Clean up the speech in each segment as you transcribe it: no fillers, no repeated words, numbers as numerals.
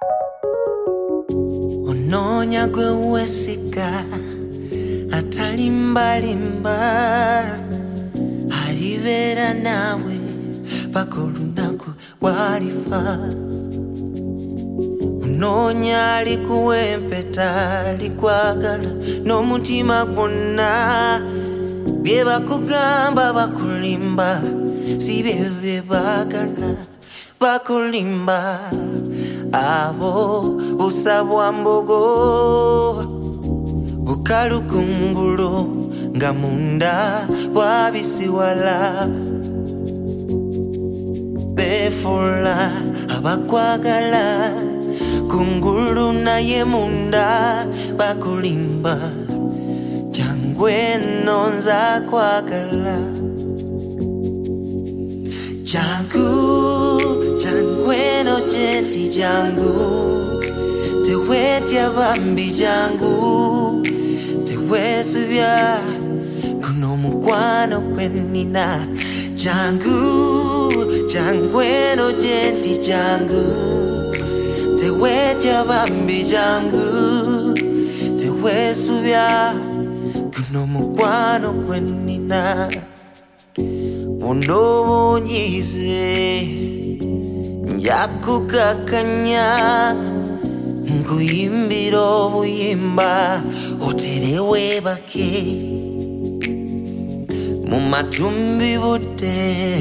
Ononya gwe wesika atalimbalimba alivera nawe paka olunaku walifa. Ononya alikuwa empeta alikwagala n'omutima gwonna, bye bakugamba bakulimba si bye bye bagala bakulimba. Abo busabwa mbogo bukalukungulu nga munda bwabisiwala. Befula abakwagala kungulu naye munda bakulimba. Jangwe nonza kwagala jangwe no jenti jangu tewetya bambi jangu tewesubya kuno mukwano kwenina. Jangwe no jenti jangu tewetya bambi jangu tewesubya kuno mukwano kwenina. Buno bunyize njakukakanya nkuyimbira obuyimba oterewe bake mu matumbi budde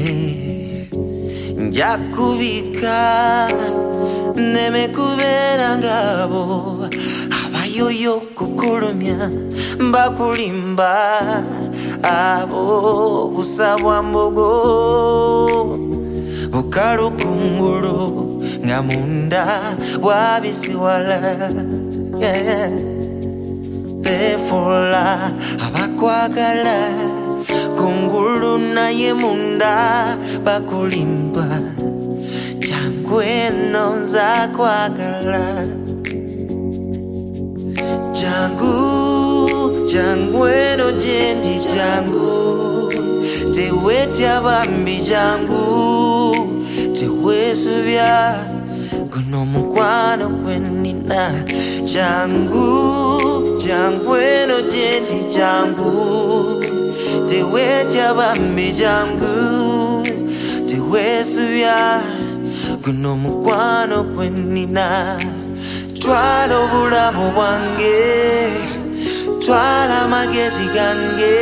njakubika neme kubeera ngabo abayoyo kukulumya bakulimba. Abo busabwa mbogo bukalukungulu nga munda bwabisiwala. Befula abakwagala kungulu naye munda bakulimba. Jangwe nonza kwagala jangwe no jendi jangu tewetya bambi jangu tewesubya kuno mukwano kwenina. Jangwe no jendi jangu tewetya bambi jangu tewesubya kuno mukwano kwenina. Twala obulamu bwange twala amagezi gange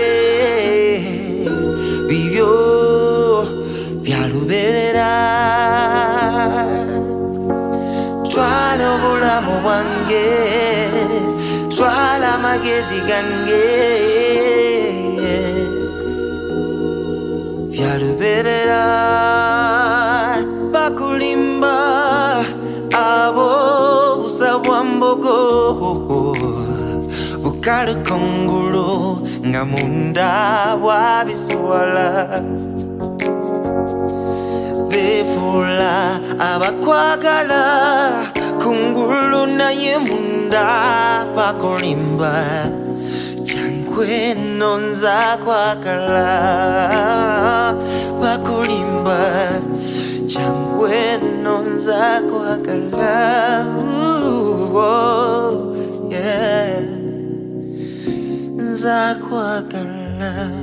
bibyo byaluberera. Twala obulamu bwange twala amagezi gange byaluberera. Bakulimba abo busabwa mbogo bukalukungulu nga munda bwabisiwala. Befula abakwagala kungulu naye munda bakulimba. Jangwe nonza kwagala bakulimba. Jangwe nonza kwagala. Yeah, nza kwagala.